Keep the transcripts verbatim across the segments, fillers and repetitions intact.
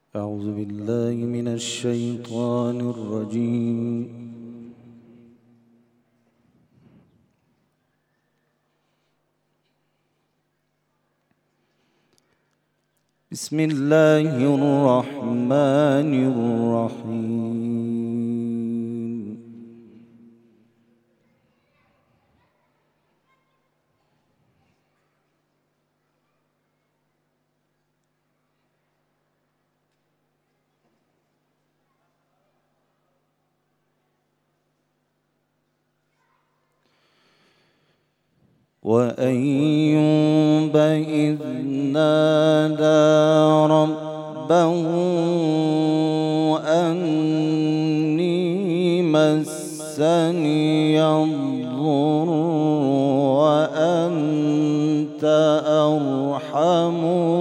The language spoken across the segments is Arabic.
أعوذ بالله من الشيطان الرجيم. بسم الله الرحمن الرحيم. وأيوب إذ نادى ربه أني مسني الضر وأنت أرحم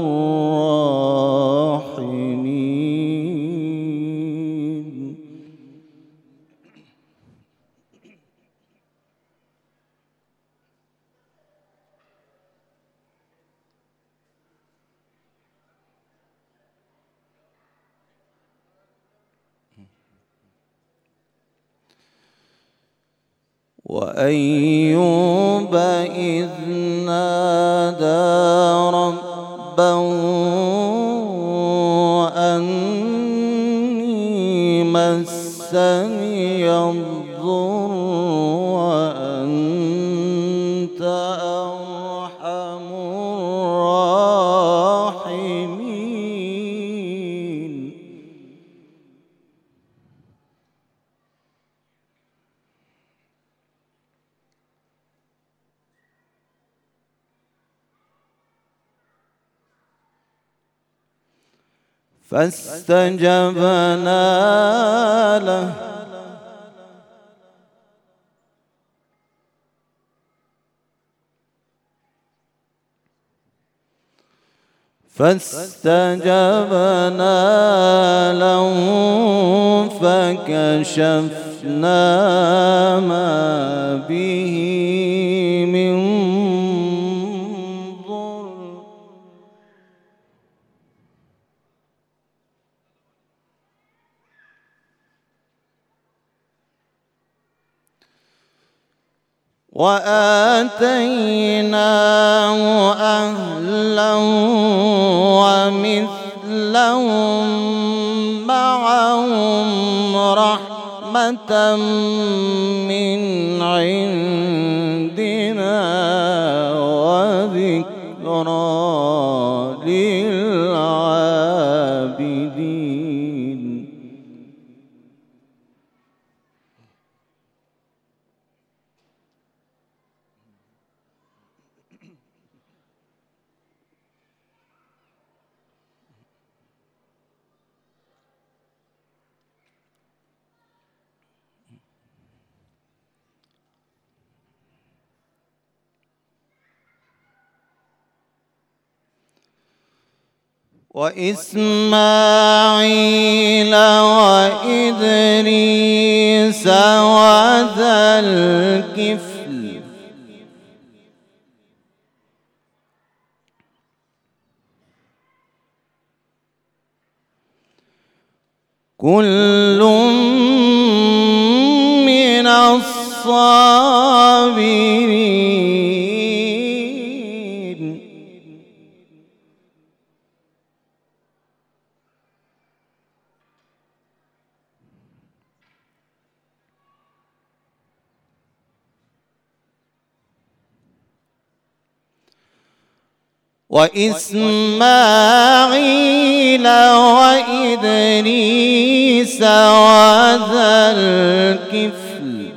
الراحمين. وأيوب إذ نادى ربه أني مسني الضر وأنت أرحم الراحمين. فاستجبنا له فاستجبنا له فكشفنا ما به من ضر وآتيناه أهلا ومثلهم معهم رحمة من عندنا وذكرى للعابدين. وإسماعيل وإدريس وذا الكفل كل من الصابرين. وإسماعيل وإدريس وذا الكفل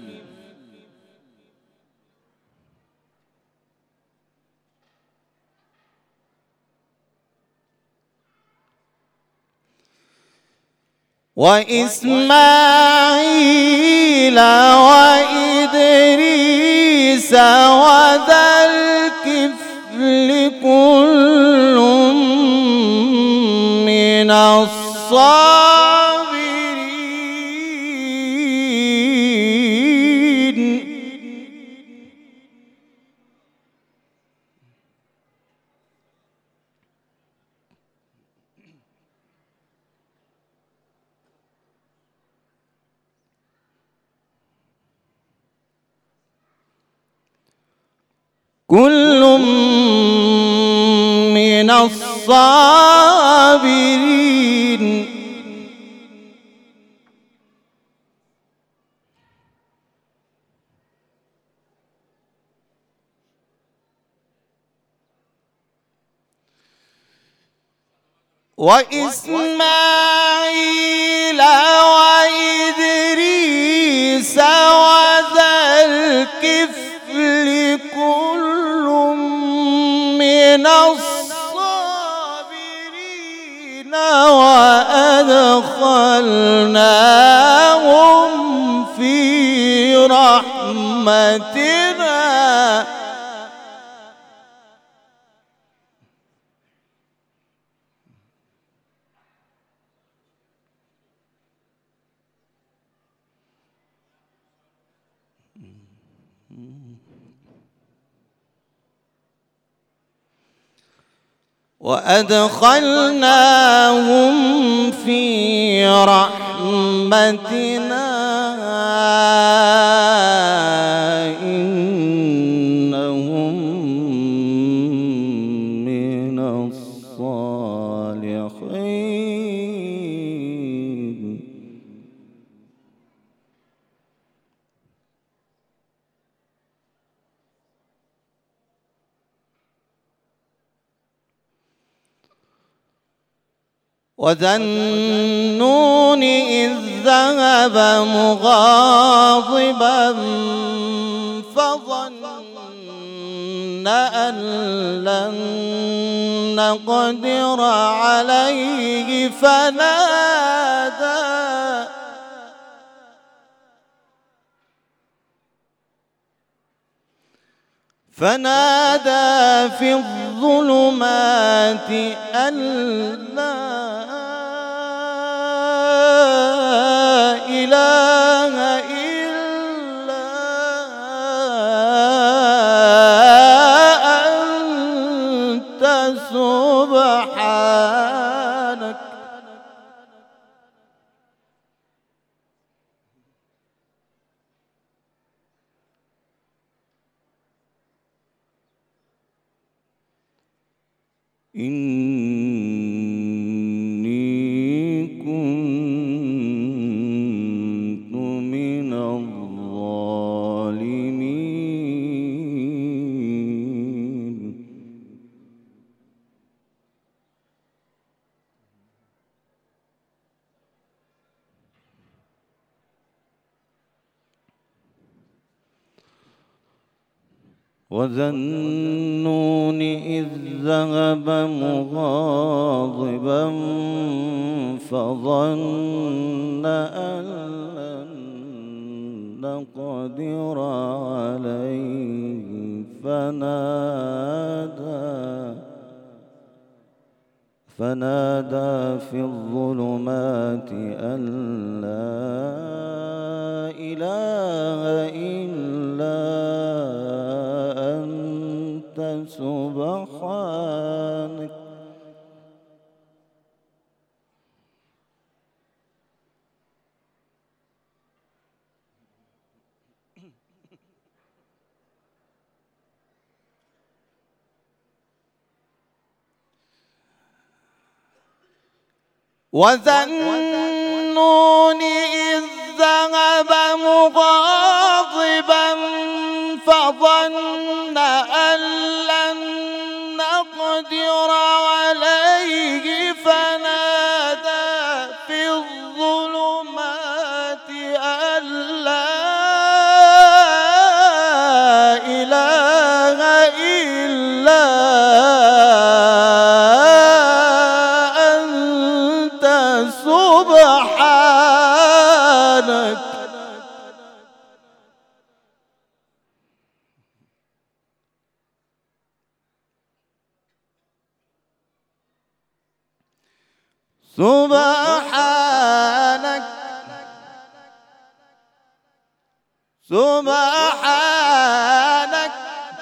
وإسماعيل وإدريس وذا الكفل كل من الصابرين. كل من الصابرين. وإسماعيل وإدريس وذا الكفل كل من الصابرين وأدخلناهم في رحمتنا. وأدخلناهم في رحمتنا إنهم من الصالحين. وذا النون إذ ذهب مغاضبا فظن أن لن نقدر عليه فنادى فنادى في الظلمات أن لا إله إلا أنت سبحانك إني كنت من الظالمين. وذا النون إذ ذهب مغاضبا فظن أن لن نقدر عليه فنادى فنادى في الظلمات أن لا إله إلا أنت سبحانك وذا النون إذ ذهب مغاضبا فظن أن لن نقدر عليه فنادى في الظلمات أن لا إله إلا أنت سبحانك سبحانك سبحانك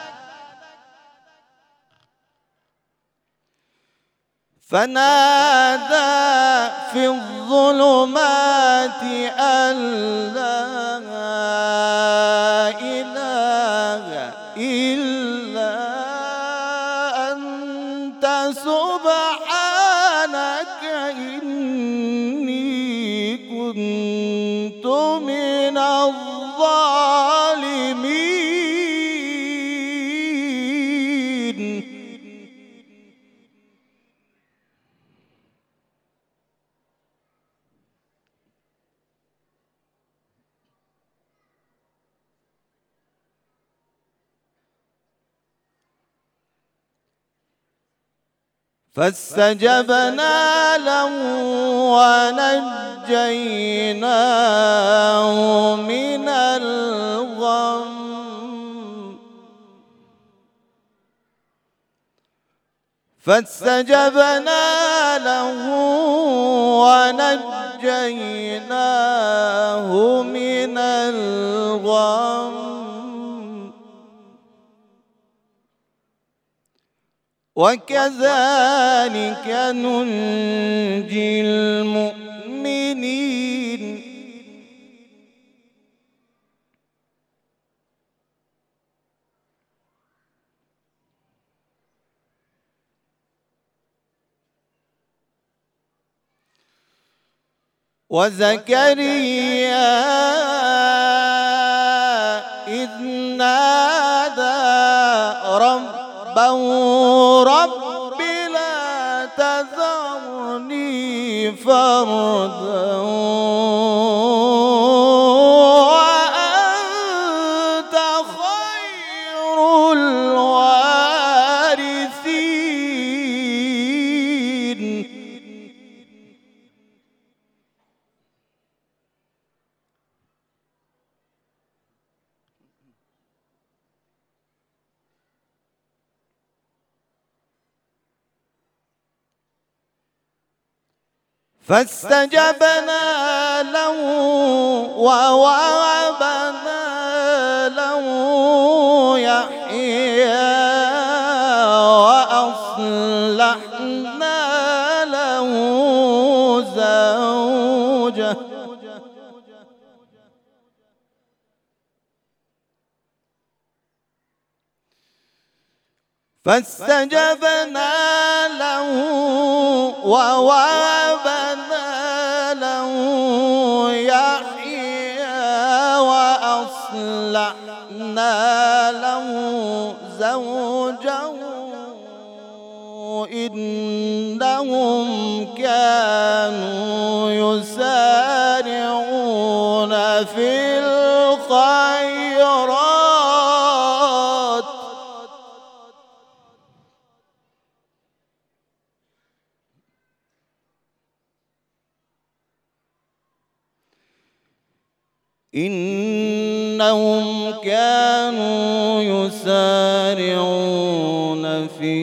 فنادى في الظلمات أن لا إله إلا سبحانك إني كنت من الظالمين. فاستجبنا له ونجيناه من الغم فاستجبنا له ونجيناه من الغم وكذلك ننجي المؤمنين. وزكريا إذ نادى ربه رب لا تذرني فردا وأنت خير الوارثين. فاستجبنا له ووهبنا له يحيى وأصلحنا له زوجه فاستجبنا له ووهبنا له يحيى وأصلحنا له زوجه إنهم كانوا يسارعون في الخيرات إنهم كانوا يسارعون في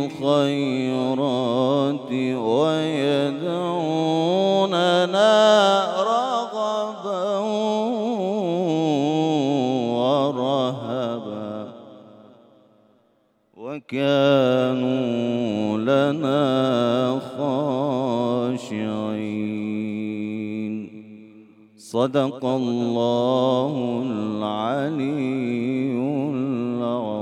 الخيرات ويدعوننا رغبا ورهبا وكانوا لنا خاشعين. صدق الله العلي العظيم.